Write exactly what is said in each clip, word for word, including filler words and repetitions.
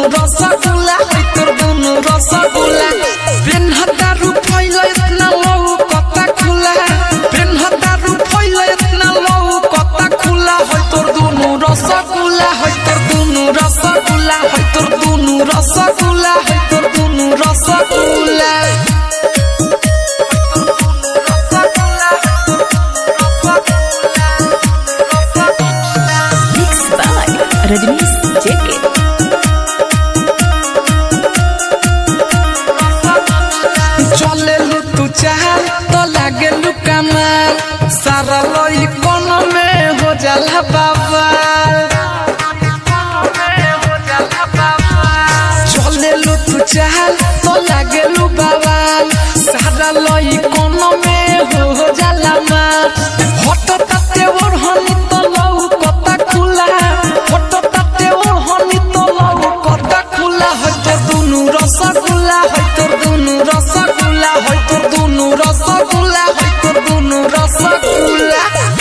रसगुल्ला है तोर दुनु रसगुल्ला पेन हतारू फैला इतना लौ कता खुला पेन हतारू फैला इतना लौ कता खुला है तोर दुनु रसगुल्ला है तोर दुनु रसगुल्ला है तोर दुनु रसगुल्ला है तोर दुनु रसगुल्ला रजनीश जेके चले लू तू चाल तो लागे लू कमाल सारा लोई कोन में हो जाला बाबा चले लू तू चाल तो लागे लू बाबा सारा लोई कोन में हो जाला मार हट तते और हनी तो लौ कता खुला हट तते और हनी तो लौ कता खुला है तोर दुनु रसगुल्ला है तोर दुनु रसगुल्ला है तोर दुनु रसगुल्ला है तोर दुनु रसगुल्ला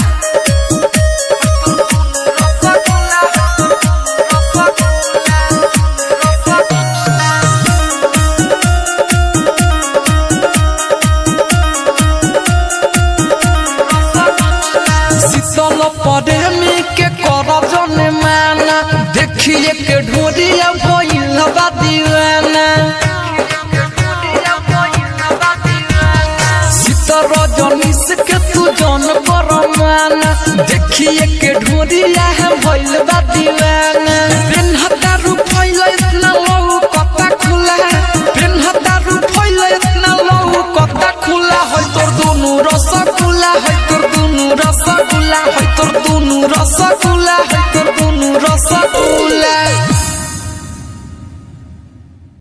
शीतल प्रेमी के कर जने माना देखिए के ढोरिया भइल बा दीवाना शीतल रजनीश के तू जन कर माना देखिए के ढोरिया भइल बा दीवाना।